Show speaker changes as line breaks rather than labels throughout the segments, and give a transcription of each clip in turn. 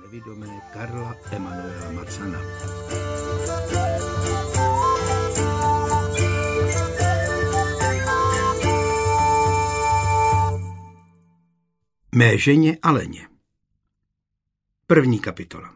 nevidomé Karla Emanuela Macana. Mé ženě Aleně. První kapitola.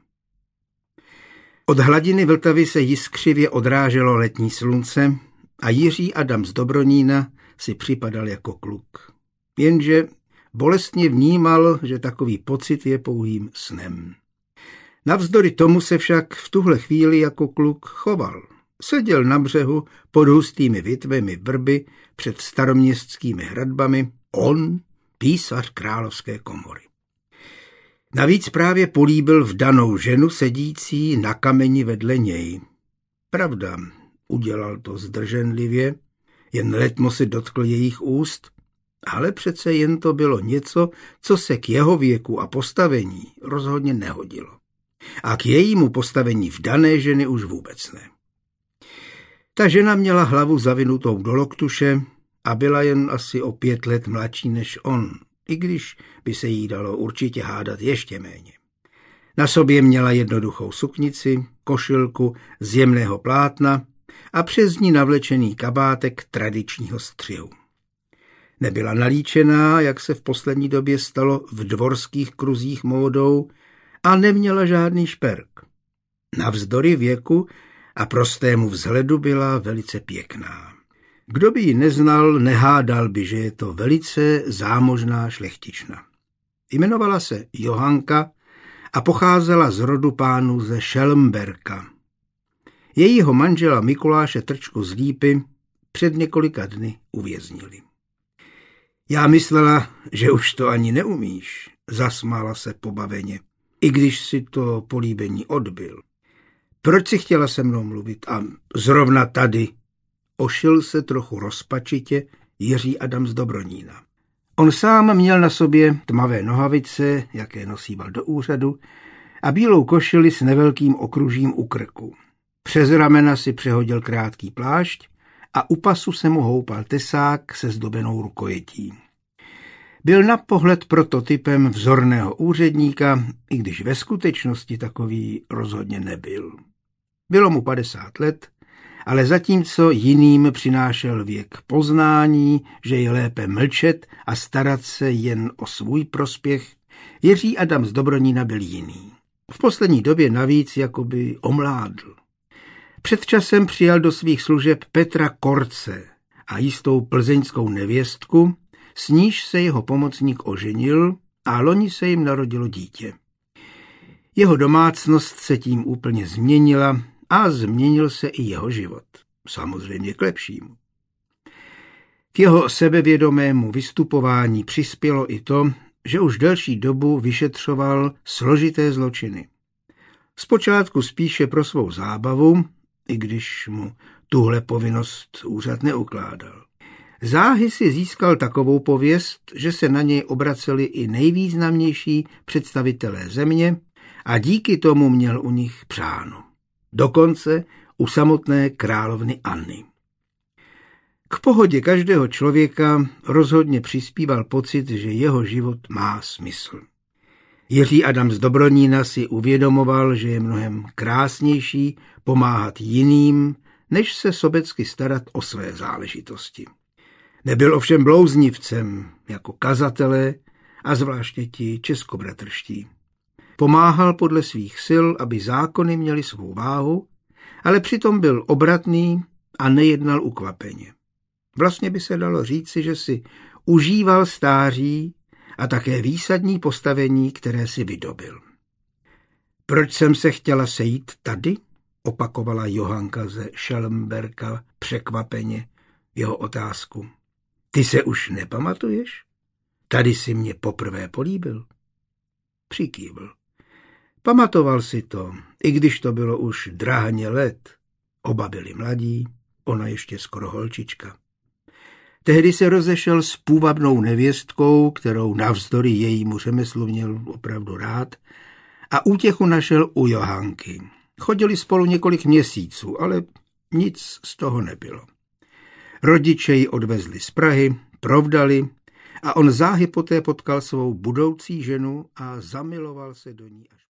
Od hladiny Vltavy se jiskřivě odráželo letní slunce a Jiří Adam z Dobronína si připadal jako kluk. Jenže bolestně vnímal, že takový pocit je pouhým snem. Navzdory tomu se však v tuhle chvíli jako kluk choval. Seděl na břehu pod hustými větvemi vrby před staroměstskými hradbami, on, písař královské komory. Navíc právě políbil vdanou ženu sedící na kameni vedle něj. Pravda, udělal to zdrženlivě, jen letmo se dotkl jejich úst, ale přece jen to bylo něco, co se k jeho věku a postavení rozhodně nehodilo. A k jejímu postavení vdané ženy už vůbec ne. Ta žena měla hlavu zavinutou do loktuše a byla jen asi o 5 let mladší než on, i když by se jí dalo určitě hádat ještě méně. Na sobě měla jednoduchou suknici, košilku z jemného plátna a přes ní navlečený kabátek tradičního střihu. Nebyla nalíčená, jak se v poslední době stalo v dvorských kruzích módou, a neměla žádný šperk. Navzdory věku a prostému vzhledu byla velice pěkná. Kdo by ji neznal, nehádal by, že je to velice zámožná šlechtična. Jmenovala se Johanka a pocházela z rodu pánů ze Schelmberka. Jejího manžela Mikuláše Trčku z Lípy před několika dny uvěznili. Já myslela, že už to ani neumíš, zasmála se pobaveně, i když si to políbení odbyl. Proč si chtěla se mnou mluvit a zrovna tady? Ošil se trochu rozpačitě Jiří Adam z Dobronína. On sám měl na sobě tmavé nohavice, jaké nosíval do úřadu, a bílou košili s nevelkým okružím u krku. Přes ramena si přehodil krátký plášť a u pasu se mu houpal tesák se zdobenou rukojetí. Byl na pohled prototypem vzorného úředníka, i když ve skutečnosti takový rozhodně nebyl. Bylo mu 50 let, ale zatímco jiným přinášel věk poznání, že je lépe mlčet a starat se jen o svůj prospěch, Jiří Adam z Dobronína byl jiný. V poslední době navíc jakoby omládl. Před časem přijal do svých služeb Petra Korce a jistou plzeňskou nevěstku, s níž se jeho pomocník oženil a loni se jim narodilo dítě. Jeho domácnost se tím úplně změnila a změnil se i jeho život. Samozřejmě k lepšímu. K jeho sebevědomému vystupování přispělo i to, že už delší dobu vyšetřoval složité zločiny. Zpočátku spíše pro svou zábavu, i když mu tuhle povinnost úřad neukládal. Záhy si získal takovou pověst, že se na něj obraceli i nejvýznamnější představitelé země a díky tomu měl u nich přáno. Dokonce u samotné královny Anny. K pohodě každého člověka rozhodně přispíval pocit, že jeho život má smysl. Jiří Adam z Dobronína si uvědomoval, že je mnohem krásnější pomáhat jiným, než se sobecky starat o své záležitosti. Nebyl ovšem blouznivcem, jako kazatelé a zvláště ti českobratrští. Pomáhal podle svých sil, aby zákony měly svou váhu, ale přitom byl obratný a nejednal ukvapeně. Vlastně by se dalo říci, že si užíval stáří a také výsadní postavení, které si vydobil. Proč jsem se chtěla sejít tady? Opakovala Johanka ze Schelmberka překvapeně jeho otázku. Ty se už nepamatuješ? Tady si mě poprvé políbil. Přikývl. Pamatoval si to, i když to bylo už drahně let. Oba byli mladí, ona ještě skoro holčička. Tehdy se rozešel s půvabnou nevěstkou, kterou navzdory jejímu řemeslu měl opravdu rád, a útěchu našel u Johanky. Chodili spolu několik měsíců, ale nic z toho nebylo. Rodiče ji odvezli z Prahy, provdali a on záhy poté potkal svou budoucí ženu a zamiloval se do ní až